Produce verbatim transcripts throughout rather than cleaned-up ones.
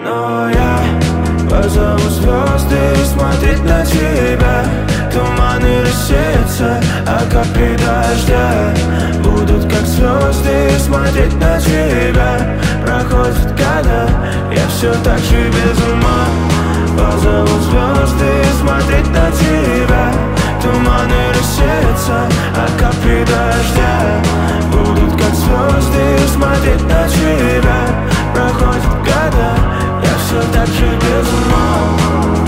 Но я позову звезды смотреть на тебя. Туманы рассеются, а капли дождя будут как звезды смотреть на тебя. Проходят года, я все так же без ума. Позову звезды смотреть на тебя. Туманы рассеются, а капли дождя будут как звезды смотреть на тебя. Проходят года, я все так же без ума.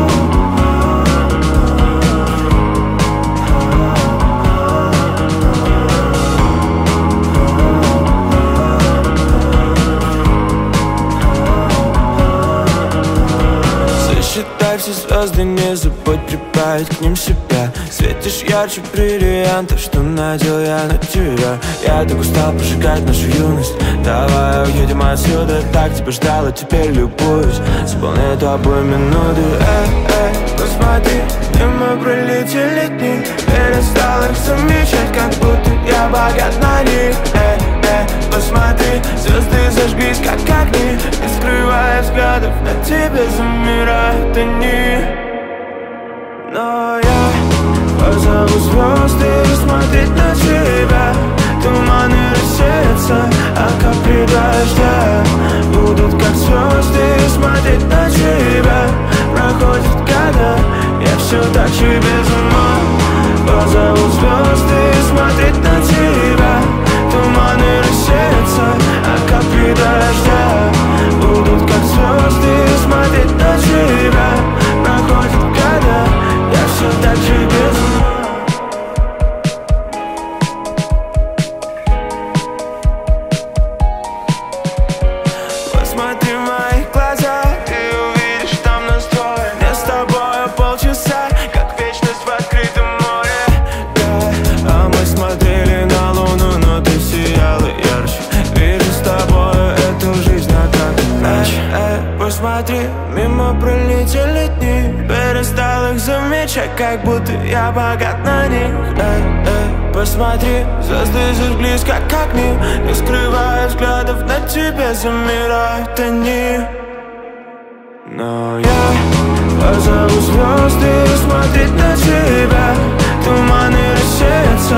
Считай все звезды, не забудь прибавить к ним себя. Светишь ярче бриллиантов, что надел я на тебя. Я так устал прожигать нашу юность. Давай уедем отсюда, так тебя ждал, а теперь любуюсь. Вспомни тобой минуты, эй, эй, посмотри, мимо пролетели дни. Перестал их замечать, как будто я богат на них. Эй, эй, посмотри, звезды зажглись, как огни. Не скрывая взглядов, на тебе замирают они. Но я позову звезды смотреть на тебя. Туманы рассеются, а капли дождя будут как звезды смотреть на тебя. Проходят года, я все так же без ума. Позову звезды смотреть на тебя. Туманы рассеются, а капли дождя будут как звезды смотреть на тебя. Проходят года, я все так же без ума. Посмотри в мои глаза, ты увидишь там настрой. Мне с тобой полчаса, как вечность в открытом море. Да, а мы смотрели на луну, но ты сияла ярче. Вижу с тобой эту жизнь, а как иначе. Эй, посмотри, мимо пролетели дни. Перестал их замечать, как будто я богат на них. Эй, эй, посмотри, звезды зажглись, как огни. Не скрывая взглядов, на тебе замирают они. Но я позову звезды смотреть на тебя. Туманы рассеются,